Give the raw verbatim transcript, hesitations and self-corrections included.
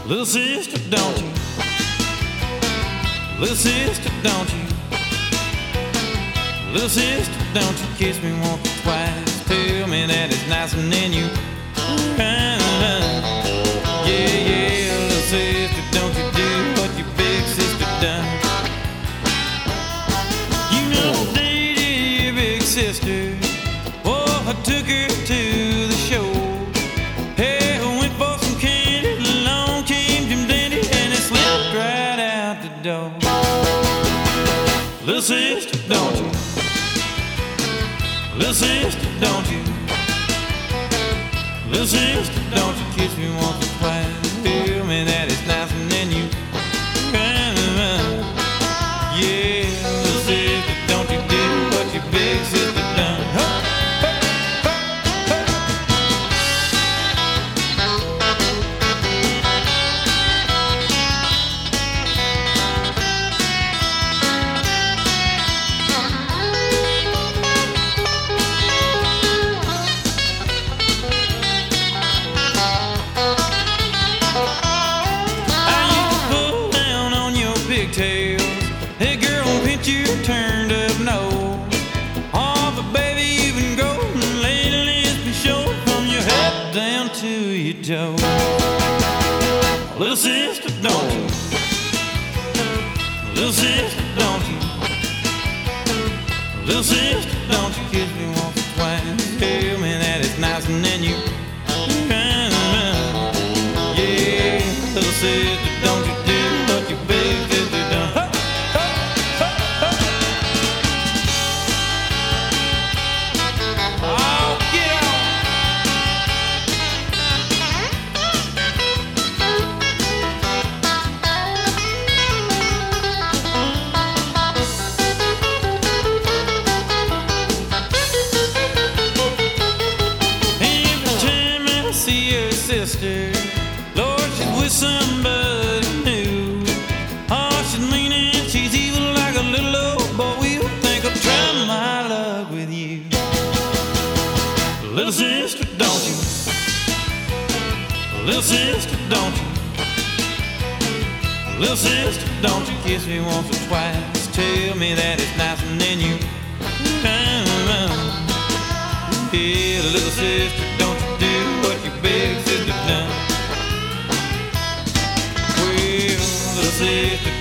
Little sister, don't you? Little sister, don't you? Little sister, don't you kiss me once or twice? Tell me that it's nice and then you run, run. Yeah, yeah, little sister, don't you do what your big sister done? You know, dated your big sister. Oh, I took her to the show. Hey, I went for some candy. Along came Jim Dandy, and it slipped right out the door. Little sister, don't you? Little sister, don't you? Little sister, don't you kiss me once or twice? Tell me that it's nice and then you run, run. Yeah, little sister, don't you do what your big sister done? Huh? Hey girl, pinch your turned up nose. Oh, but baby, you've been golden lately. It's been showing from your head down to your toes. Little sister, don't you? Little sister, don't you? Little sister, don't you kiss me once or twice? Tell me that it's nice and then you run, run. Yeah, little sister, don't you do what your big sister done? Huh? Sister, Lord, she's with somebody new. Oh, she's mean and she's evil like a little old boy. We'll think I'll try my luck with you. Little sister, don't you? Little sister, don't you? Little sister, don't you kiss me once or twice? Tell me that it's nice and then you run, run. Yeah, little sister, don't you do what your big sister done? Well, little sister,